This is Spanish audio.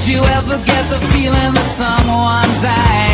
you ever get the feeling that someone's dying?